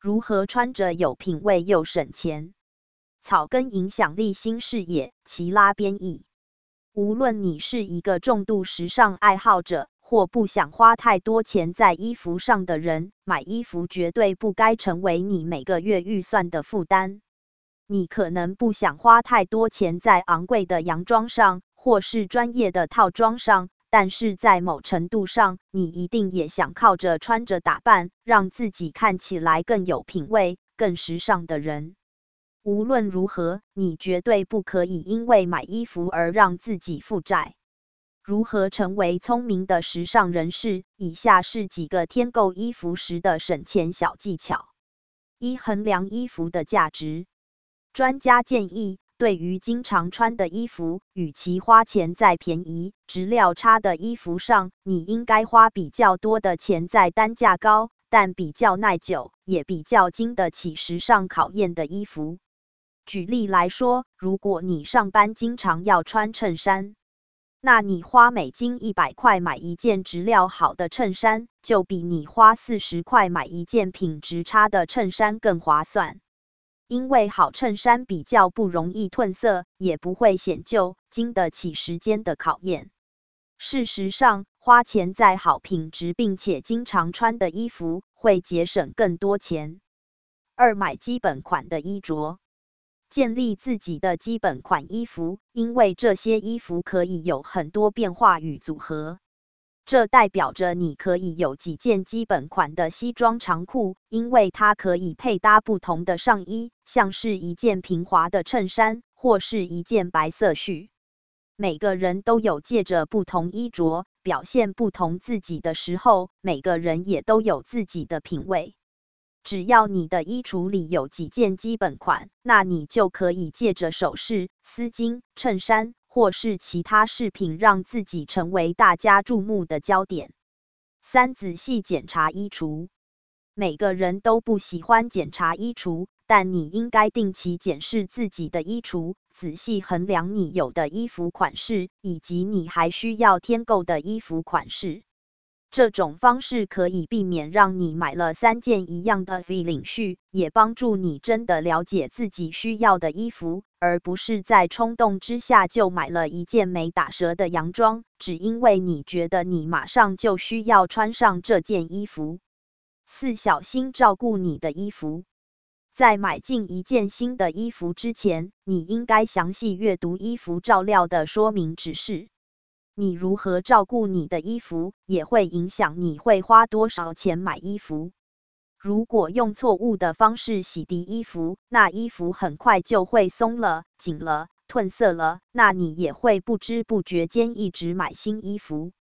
如何穿着有品味又省钱？草根影响力新视野，齐拉编译。无论你是一个重度时尚爱好者，或不想花太多钱在衣服上的人，买衣服绝对不该成为你每个月预算的负担。你可能不想花太多钱在昂贵的洋装上，或是专业的套装上，但是在某程度上，你一定也想靠着穿着打扮，让自己看起来更有品味、更时尚的人。无论如何，你绝对不可以因为买衣服而让自己负债。如何成为聪明的时尚人士？以下是几个添购衣服时的省钱小技巧。1、衡量衣服的价值。专家建议，对于经常穿的衣服，与其花钱在便宜、质料差的衣服上，你应该花比较多的钱在单价高，但比较耐久，也比较经得起时尚考验的衣服。举例来说，如果你上班经常要穿衬衫，那你花美金100块买一件质量好的衬衫，就比你花40块买一件品质差的衬衫更划算。因为好衬衫比较不容易褪色，也不会显旧，经得起时间的考验。事实上，花钱在好品质并且经常穿的衣服，会节省更多钱。2、买基本款的衣着。建立自己的基本款衣服，因为这些衣服可以有很多变化与组合。这代表着你可以有几件基本款的西装长裤，因为它可以配搭不同的上衣，像是一件平滑的衬衫，或是一件白色恤。每个人都有借着不同衣着表现不同自己的时候，每个人也都有自己的品味。只要你的衣橱里有几件基本款，那你就可以借着首饰、丝巾、衬衫或是其他饰品，让自己成为大家注目的焦点。3、仔细检查衣橱。每个人都不喜欢检查衣橱，但你应该定期检视自己的衣橱，仔细衡量你有的衣服款式，以及你还需要添购的衣服款式。这种方式可以避免让你买了3件一样的 V 领恤，也帮助你真的了解自己需要的衣服，而不是在冲动之下就买了一件没打折的洋装，只因为你觉得你马上就需要穿上这件衣服。4、小心照顾你的衣服。在买进一件新的衣服之前，你应该详细阅读衣服照料的说明指示。你如何照顾你的衣服，也会影响你会花多少钱买衣服。如果用错误的方式洗涤衣服，那衣服很快就会松了、紧了、褪色了，那你也会不知不觉间一直买新衣服。